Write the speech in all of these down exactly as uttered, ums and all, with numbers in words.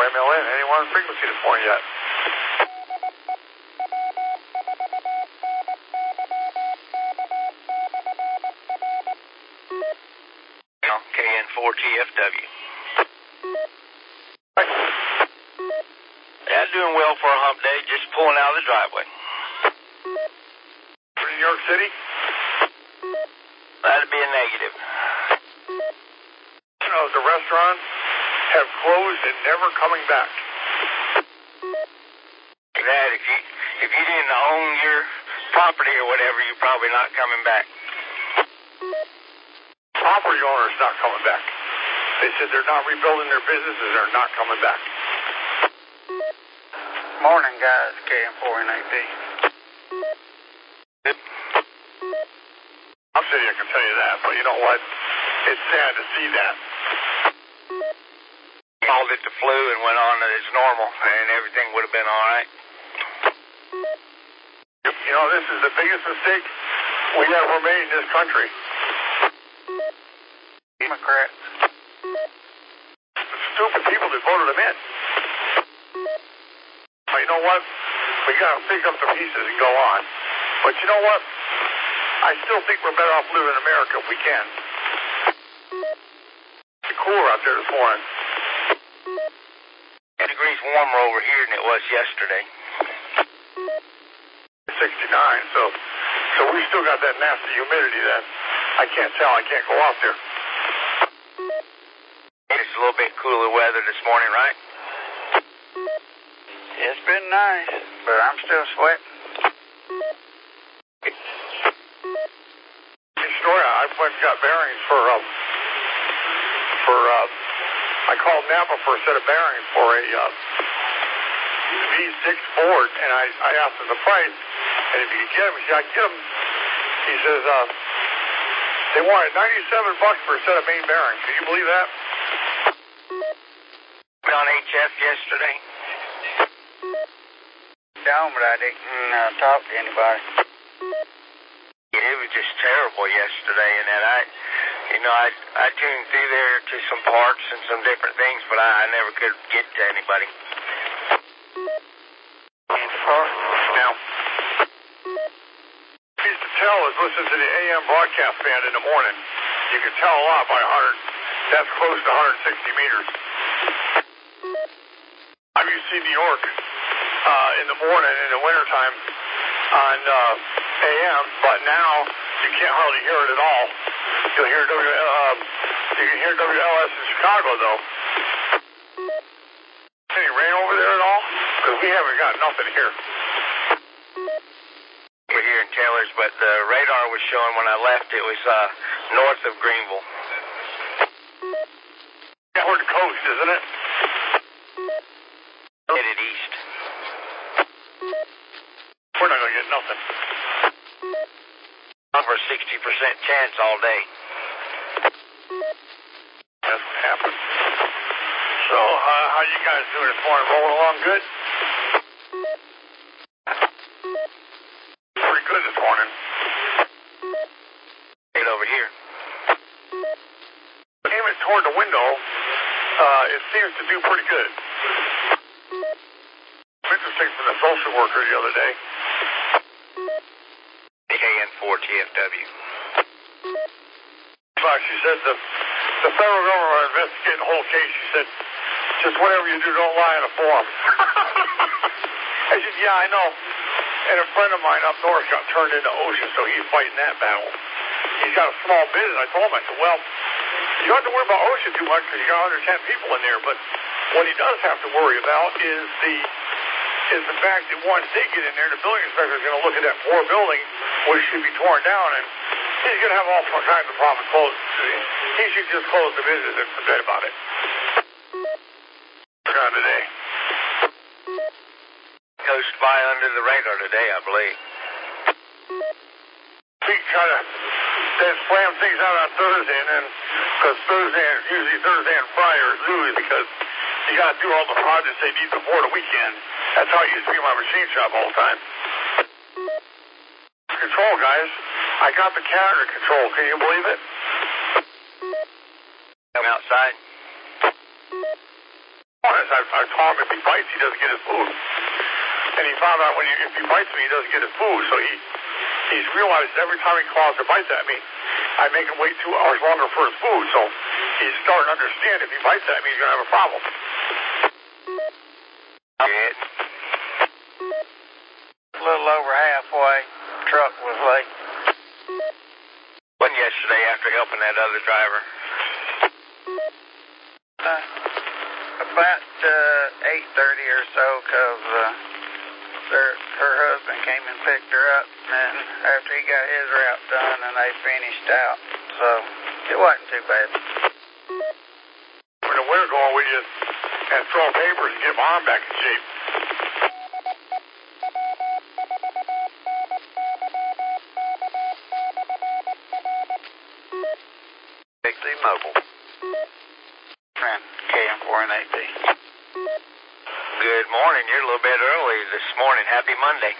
M L N. Anyone on frequency this morning yet? K N four T F W. Yeah, doing well for a hump day, just pulling out of the driveway. For New York City? That'd be a negative. You know, the restaurants have closed and never coming back. That if you if you didn't own your property or whatever, you're probably not coming back. Property owners not coming back. They said they're not rebuilding their businesses, they're not coming back. Morning, guys. K N four N eight D. I'm sitting here, I can tell you that, but you know what? It's sad to see that. Called it the flu and went on as normal, and everything would have been all right. You know, this is the biggest mistake we ever made in this country. Democrats. The stupid people that voted them in. But you know what? We got to pick up the pieces and go on. But you know what? I still think we're better off living in America if we can. It's cooler out there this morning. ten degrees warmer over here than it was yesterday. sixty-nine, so so we still got that nasty humidity that I can't tell. I can't go out there. It's a little bit cooler weather this morning, right? It's been nice, but I'm still sweating. Story, I went and got bearings for, um, for, uh, I called Napa for a set of bearings for a, uh, V six Ford, and I, I asked him the price, and if you could get them, he said, I can get them. He says, uh, they wanted ninety-seven bucks for a set of main bearings. Can you believe that? Been on H F yesterday. Down, but I didn't uh, talk to anybody. It was just terrible yesterday, and then I, you know, I I tuned through there to some parts and some different things, but I, I never could get to anybody. Now, I used to tell is listen to the A M broadcast band in the morning. You can tell a lot by one hundred. That's close to one hundred sixty meters. I used to see New York uh, in the morning in the wintertime on uh, A M, but now you can't hardly hear it at all. You'll hear W. Uh, you can hear W L S in Chicago though. Any rain over there at all? Because we haven't got nothing here. We're here in Taylor's, but the radar was showing when I left it was uh, north of Greenville. Toward the coast, isn't it? Headed east. We're not going to get nothing. Over a sixty percent chance all day. That's what happened. So, uh, how you guys doing this morning? Rolling along good? Pretty good this morning. Right over here. Aim it toward the window. Uh, it seems to do pretty good. Interesting from the social worker the other day. K N four T F W. She said the, the federal government are investigating the whole case. She said, just whatever you do, don't lie in a form. I said, yeah, I know. And a friend of mine up north got turned into OSHA, so he's fighting that battle. He's got a small business. I told him, I said, well, you don't have to worry about OSHA too much because you got one hundred ten people in there. But what he does have to worry about is the is the fact that once they get in there, the building inspector is going to look at that poor building, which should be torn down, and he's going to have all kinds of problems. Close. He should just close the business and forget about it. Gone today. Coast by under the radar today, I believe. We kind of then slam things out on Thursday, and then because Thursday, usually Thursday and Friday are lose because you got to do all the projects they need before the weekend. That's how it used to be in my machine shop all the time. Control, guys. I got the cat under control. Can you believe it? I'm outside. Honest, I I, I taught him if he bites, he doesn't get his food. And he found out when he, if he bites me, he doesn't get his food. So he he's realized every time he claws or bites at me, I make him wait two hours longer for his food. So he's starting to understand if he bites at me, he's going to have a problem. Yeah. A little over halfway. Truck was late. When yesterday after helping that other driver? Uh, about uh, eight thirty or so, because uh, her husband came and picked her up, and after he got his route done, and they finished out. So it wasn't too bad. When the winter going, we just had throw papers and get my arm back in shape. Big C Mobile. Friend, K M four and eight B. Good morning. You're a little bit early this morning. Happy Monday.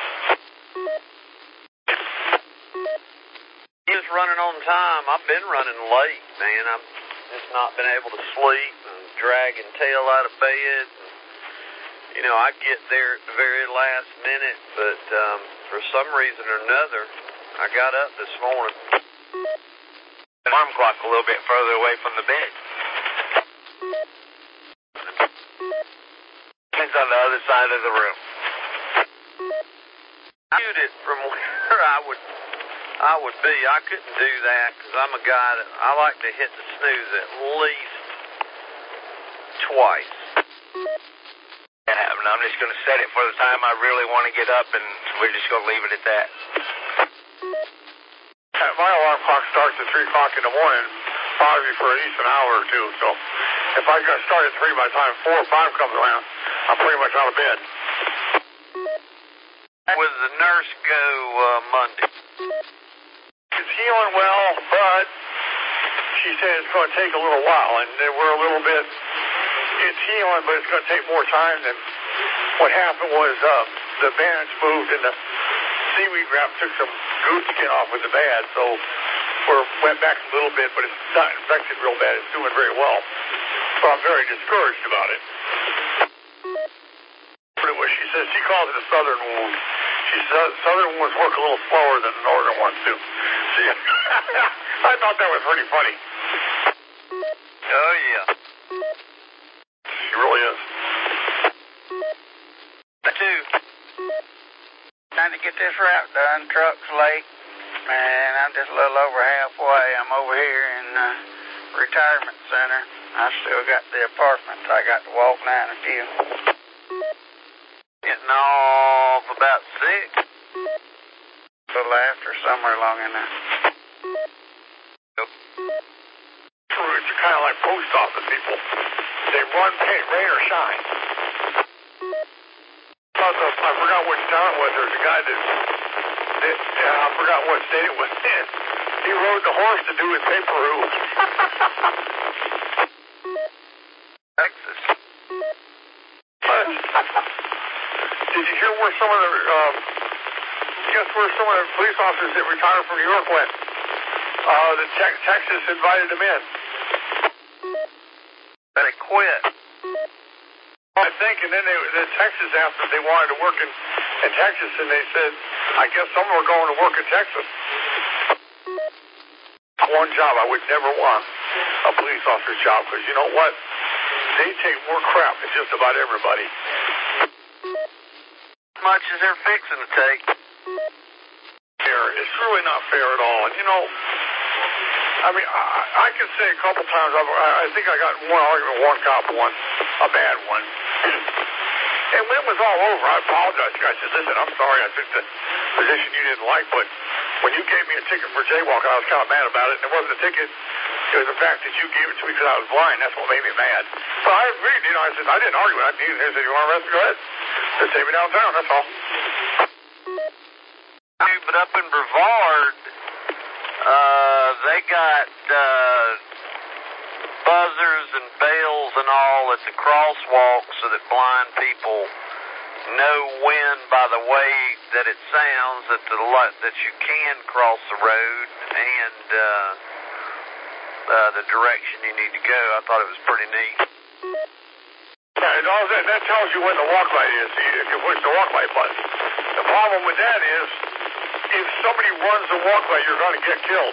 Just running on time. I've been running late, man. I've just not been able to sleep and dragging tail out of bed. And, you know, I get there at the very last minute, but um, for some reason or another, I got up this morning. Alarm clock a little bit further away from the bed. It's on the other side of the room. I viewed it from where I would I would be. I couldn't do that because I'm a guy that I like to hit the snooze at least twice. Yeah, and I'm just going to set it for the time I really want to get up, and we're just going to leave it at that. My alarm clock starts at three o'clock in the morning, probably for at least an hour or two. So if I got start at three by the time four or five comes around, I'm pretty much out of bed. With the nurse go uh, Monday? It's healing well, but she said it's going to take a little while, and we're a little bit, it's healing, but it's going to take more time than what happened was uh, the bandage moved and the seaweed wrap took some goose skin off with the bad, so we went back a little bit, but it's not infected real bad. It's doing very well. So I'm very discouraged about it. But it was, she says she calls it a southern wound. She says southern wounds work a little slower than the northern ones do. She, I thought that was pretty funny. Oh, yeah. She really is. Two. Trying to get this route done. Truck's late, and I'm just a little over halfway. I'm over here in the retirement center. I still got the apartments I got to walk down a few. Getting off about six. A little after, somewhere along in there. It's kind of like post office people. They run, pay, rain or shine. I forgot which town it was. There was a guy that, that uh, I forgot what state it was in. He rode the horse to do his paper route. Texas. Did you hear where some of the, um, guess where some of the police officers that retired from New York went? Uh, the te- Texas invited them in. But it quit. I think, and then they, the Texas asked if they wanted to work in, in Texas, and they said, I guess some were going to work in Texas. One job I would never want, a police officer's job, because you know what? They take more crap than just about everybody. As much as they're fixing to take. Fair. It's really not fair at all. And you know, I mean, I, I can say a couple times, I've, I think I got in one argument with one cop once, a bad one. And when it was all over, I apologized. I said, listen, I'm sorry I took the position you didn't like, but when you gave me a ticket for jaywalking, I was kind of mad about it. And it wasn't a ticket. It was the fact that you gave it to me because I was blind. That's what made me mad. So I agreed. You know, I said, I didn't argue with that. He said, you want to arrest me? Go ahead. Just take me downtown. That's all. But up in Brevard, uh, they got uh, buzzers and bells and all at the crosswalk so that blind people know when, by the way that it sounds, that the that you can cross the road and uh, uh, the direction you need to go. I thought it was pretty neat. Yeah, and all that, that tells you when the walk light is, if you push the walk light button. The problem with that is, if somebody runs the walk light, you're going to get killed.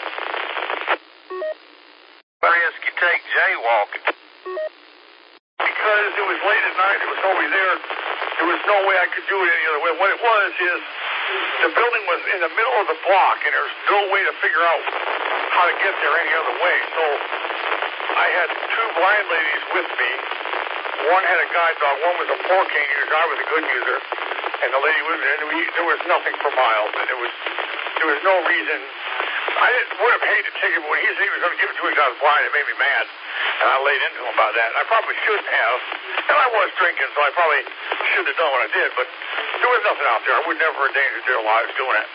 What risk you take jaywalking? Because it was late at night, it was nobody there, there was no way I could do it any other way. What it was is, the building was in the middle of the block, and there was no way to figure out how to get there any other way. So, I had two blind ladies with me. One had a guide dog, one was a four cane user, I was a good user, and the lady with me, and we, there was nothing for miles, and it was, there was no reason. I didn't, would have paid the ticket, but when he said he was going to give it to me because I was blind, it made me mad. And I laid into him about that. And I probably shouldn't have. And I was drinking, so I probably shouldn't have done what I did. But there was nothing out there. I would never endanger their lives doing it.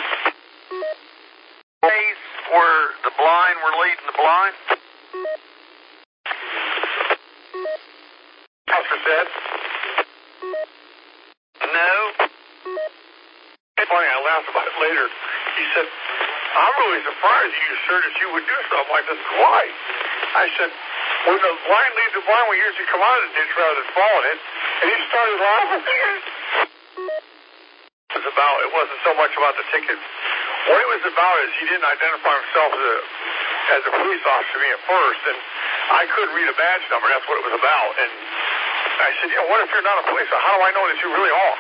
Place where the blind were leading the blind? Pastor said. No. It's funny, I laughed about it later. He said, I'm really surprised you, sir, that you would do something like this. Why? I said, when the blind leads the blind, we usually come out of the ditch rather than fall in it. And he started laughing. It was about, it wasn't so much about the ticket. What it was about is he didn't identify himself as a, as a police officer to me at first, and I couldn't read a badge number. That's what it was about. And I said, you know, what if you're not a police officer? How do I know that you really are?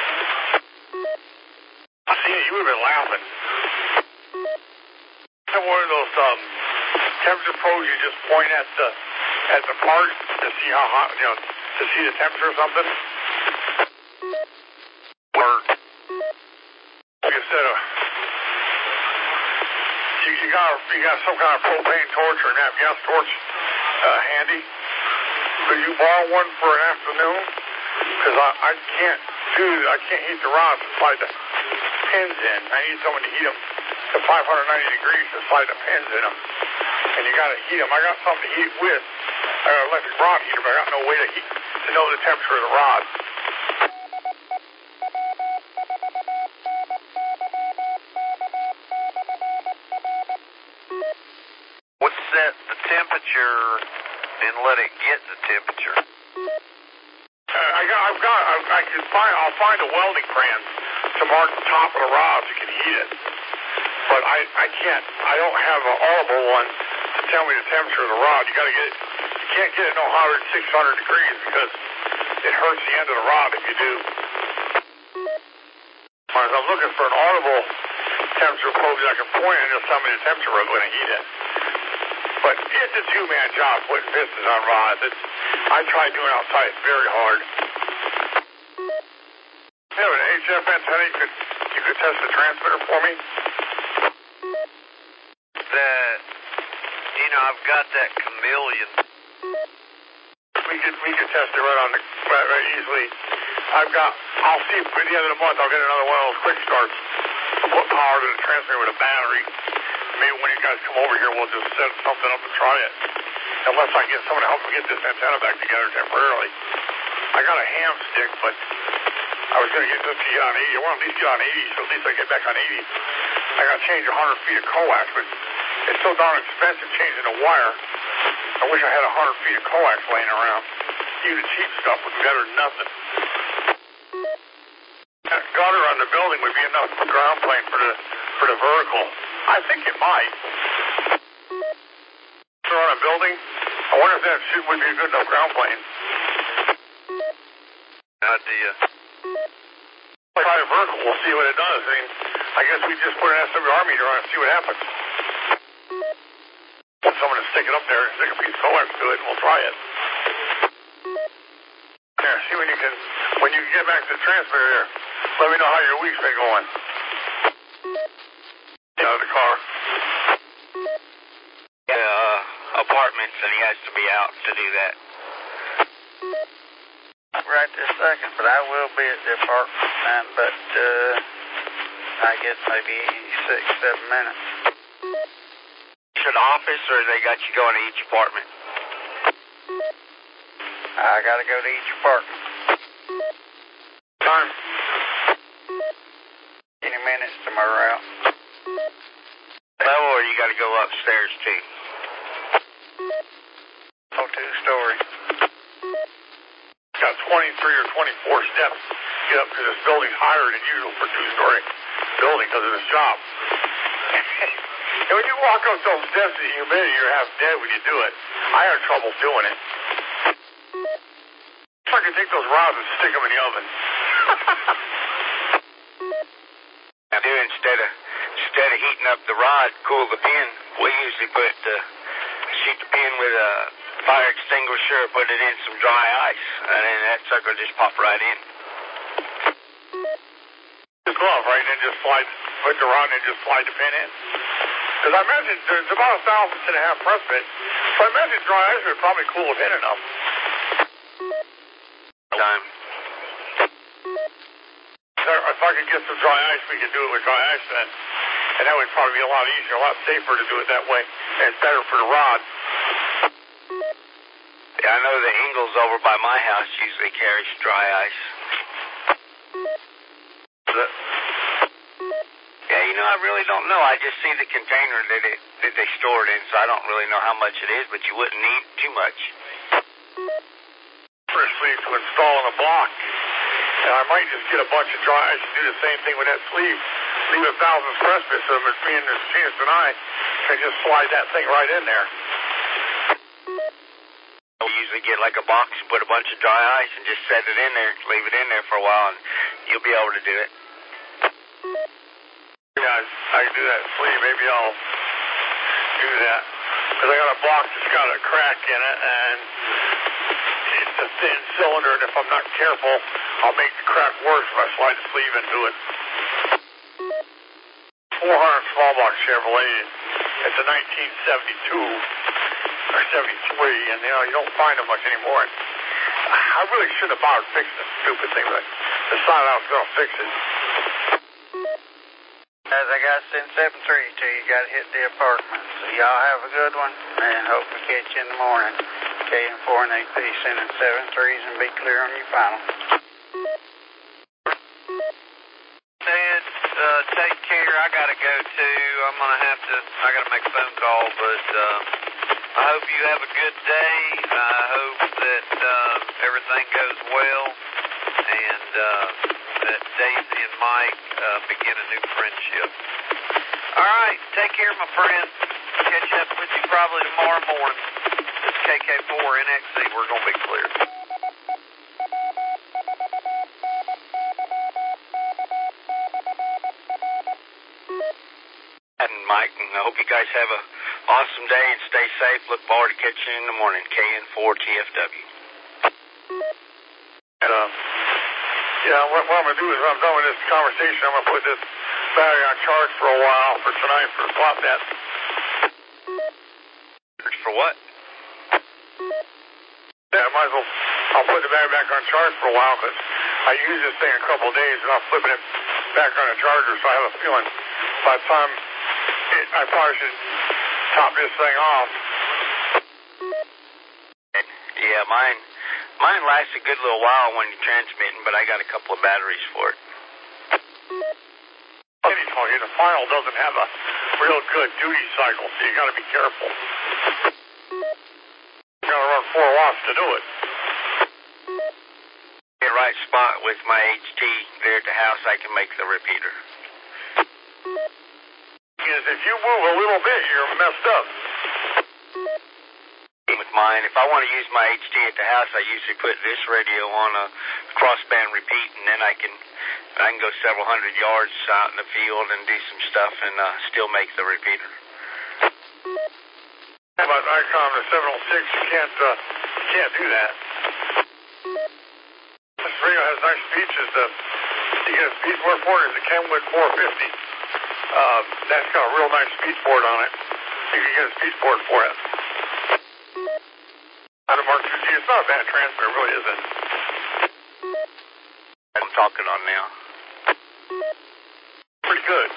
I seen it. You would have been laughing. One of those um, temperature probes you just point at the at the part to see how hot, you know, to see the temperature or something. Or like I said, uh, you, you got you got some kind of propane torch or nat gas torch uh, handy. Could you borrow one for an afternoon? Because I, I can't do I can't heat the rods to slide the pins in. I need someone to heat them to five hundred ninety degrees to slide the pins in them. And you got to heat them. I got something to heat with. I got an electric rod heater, but I got no way to heat to know the temperature of the rod. Would set the temperature and let it get the temperature. Uh, I got, I've got, I, I can find, I'll find a welding brand to mark the top of the rod so you can heat it. But I, I can't, I don't have an audible one to tell me the temperature of the rod. You got to get it, you can't get it no hotter than six hundred degrees because it hurts the end of the rod if you do. As I'm looking for an audible temperature probe that I can point and it'll tell me the temperature when I heat it. But it's a two-man job putting pistons on rods. It's, I tried doing it outside. It's very hard. You have an H F antenna you could, you could test the transmitter for me? That, you know, I've got that chameleon. We could, we could test it right on the, right, right easily. I've got, I'll see if by the end of the month I'll get another one of those quick starts to put power to the transmitter with a battery. Maybe when you guys come over here, we'll just set something up and try it. Unless I get someone to help me get this antenna back together temporarily. I got a ham stick, but I was going to get this to get on eighty. I want to at least get on eighty, so at least I get back on eighty. I got to change one hundred feet of coax, but it's so darn expensive changing the wire. I wish I had one hundred feet of coax laying around. Even the cheap stuff would be better than nothing. That gutter on the building would be enough ground plane for the for the vertical. I think it might. Gutter on a building. I wonder if that should, would be a good enough ground plane. Idea. Try a vertical. We'll see what it does. I mean, I guess we just put an S W R meter on it and see what happens. Want someone to stick it up there and stick a piece of coax to it, and we'll try it. There, see when you can, when you get back to the transmitter there, let me know how your week's been going. Out of the car. Yeah, uh, apartments, and he has to be out to do that. Right this second, but I will be at the apartment time, but uh, I guess maybe six, seven minutes. To the office, or they got you going to each apartment? I got to go to each apartment. Time. Any minutes to my route. Level, or you got to go upstairs too? Oh, two story. got twenty-three or twenty-four steps to get up, because this building's higher than usual for a two-story building because of this job. And when you walk up those steps in the humidity, you're half dead when you do it. I had trouble doing it. If I could take those rods and stick them in the oven. I do, instead of instead of heating up the rod, cool the pin, we usually put uh, shoot the pin with a fire extinguisher, put it in some dry ice, and then that sucker just pop right in. The glove, right, and then just slide, put the rod and just slide the pin in. Because I imagine there's about a thousandth and a half press fit, so I imagine dry ice would probably cool the pin enough. Time. If I could get some dry ice, we could do it with dry ice then. And that would probably be a lot easier, a lot safer to do it that way. And it's better for the rod. Yeah, I know the Ingalls over by my house usually carries dry ice. That, yeah, you know, I really don't know. I just see the container that it that they store it in, so I don't really know how much it is, but you wouldn't need too much. Press sleeve to install in a block. And I might just get a bunch of dry ice and do the same thing with that sleeve. Leave a thousand press fit so that me and the machinist and I can just slide that thing right in there. We usually get like a box and put a bunch of dry ice and just set it in there, leave it in there for a while, and you'll be able to do it. Yeah, I can do that sleeve. Maybe I'll do that. Because I got a box that's got a crack in it, and it's a thin cylinder, and if I'm not careful, I'll make the crack worse if I slide the sleeve into it. four hundred small block Chevrolet. It's a nineteen seventy-two or seventy-three, and you know you don't find them much anymore. And I really should have bothered fixing this stupid thing, but I decided I was going to fix it. As I got send seven three to you, got to hit the apartment. So y'all have a good one, and hope to catch you in the morning. K and four and A P sending seven threes, and be clear on your final. Dad, uh, take care. I gotta go too. I'm gonna have to. I gotta make a phone call, but uh, I hope you have a good day. I hope that uh, everything goes well, and uh, that Daisy and Mike uh, begin a new friendship. All right, take care, my friend. Catch up with you probably tomorrow morning. This K K four N X Z. We're gonna be clear. And Mike, and I hope you guys have a awesome day and stay safe. Look forward to catching you in the morning. K N four T F W. And, uh, yeah, what, what I'm going to do is when I'm done with this conversation, I'm going to put this battery on charge for a while for tonight for swap that. For what? Yeah, I might as well, I'll put the battery back on charge for a while because I use this thing a couple of days and I'm flipping it back on a charger, so I have a feeling by the time it, I probably should top this thing off. Yeah, mine mine lasts a good little while when you're transmitting, but I got a couple of batteries for it. Any told you the final doesn't have a real good duty cycle, so you got to be careful. You got to run four watts to do it. In the right spot with my H T there at the house, I can make the repeater. Because if you move a little bit, you're messed up. With mine, if I want to use my H T at the house, I usually put this radio on a crossband repeat, and then I can I can go several hundred yards out in the field and do some stuff and uh, still make the repeater. But Icom the seven oh six, you can't uh, you can't do that. This radio has nice features. The you get a speed board for it. It's a Kenwood four fifty. Uh, that's got a real nice speed board on it. You can get a speed board for it. Out of Mark two G, it's not a bad transmitter, it really isn't. I'm talking on now. Pretty good.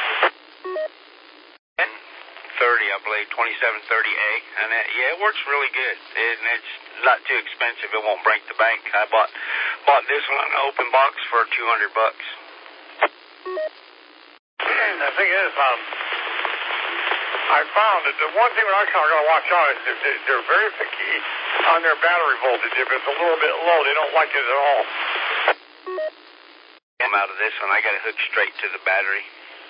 And thirty, I believe, twenty-seven thirty A, and it, yeah, it works really good. It, and it's not too expensive. It won't break the bank. I bought bought this one on an open box for two hundred bucks. And the thing is, um, I found that the one thing that I kind of got to watch out is that they- they're very picky on their battery voltage. If it's a little bit low, they don't like it at all. I'm out of this one. I got it hooked straight to the battery.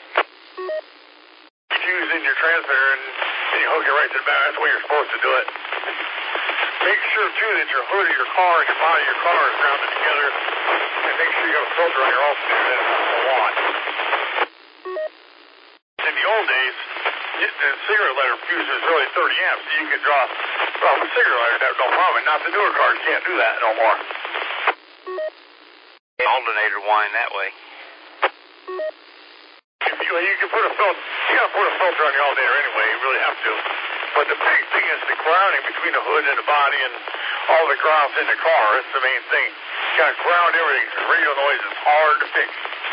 Fuse in your transmitter and, and you hook it right to the battery. That's the way you're supposed to do it. Make sure, too, that your hood of your car and your body of your car is grounded together. And make sure you got a filter on your alternator. That helps a lot. In the old days, the cigarette lighter fuse is really thirty amps. So you could draw from a cigarette lighter. That's no problem. Not the newer cars can't do that no more. Alternator wind that way. If you, you can put a filter, you got to put a filter on the alternator anyway. You really have to. But the big thing is the grounding between the hood and the body and all the grounds in the car. That's the main thing. You got to ground everything. Radio noise is hard to fix.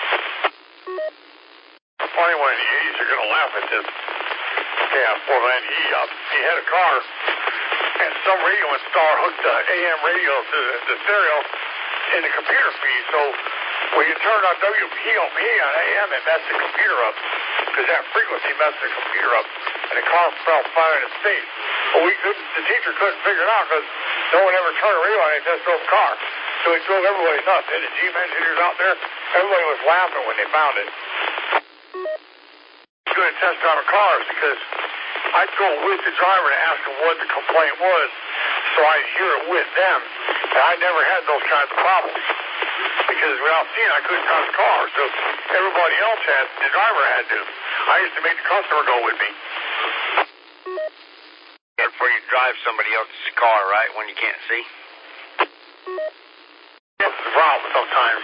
Funny one in the eighties, you're going to laugh at this. Yeah, poor man, he, uh, he had a car, and some radio installer hooked the A M radio to the, the stereo in the computer feed. So when you turn on W P O P on A M, it messed the computer up, because that frequency messed the computer up, and the car fell flat in its face. But we couldn't, the teacher couldn't figure it out, because no one ever turned a radio on. He just drove a car. So he drove everybody nuts. And the G M engineers out there, everybody was laughing when they found it. Good at test drive cars, because I'd go with the driver to ask him what the complaint was, so I'd hear it with them. And I never had those kinds of problems, because without seeing, I couldn't drive the car. So everybody else had, the driver had to. I used to make the customer go with me. Before you drive somebody else's car, right, when you can't see? That's the problem sometimes.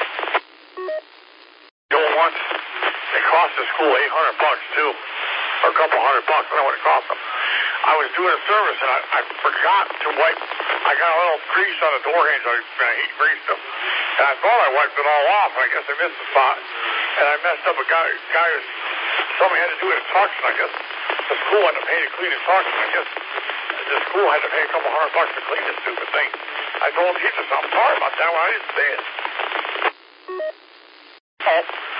Go once, it cost the school eight hundred bucks too, or a couple hundred bucks. I don't know what it cost them. I was doing a service and I, I forgot to wipe. I got a little grease on the door hinge. I, I heat greased them, and I thought I wiped it all off. And I guess I missed the spot, and I messed up a guy. Guy was somebody had to do an instruction. I guess the school had to pay to clean instruction. I guess the school had to pay a couple hundred bucks to clean this stupid thing. I told the teacher, I'm sorry about that one. I didn't say it. Oh.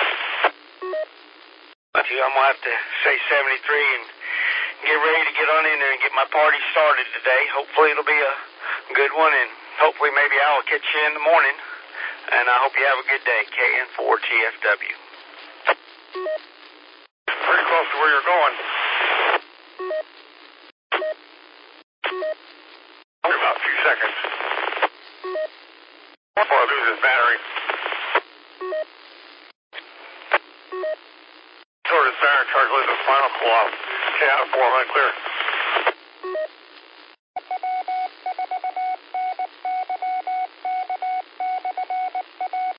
I'm gonna have to say seventy-three and get ready to get on in there and get my party started today. Hopefully it'll be a good one, and hopefully maybe I'll catch you in the morning. And I hope you have a good day. K N four T F W. Pretty close to where you're going. Only about a few seconds before I lose this battery. Sort of battery charge, leave the final pull off. Okay, out of four, I'm clear.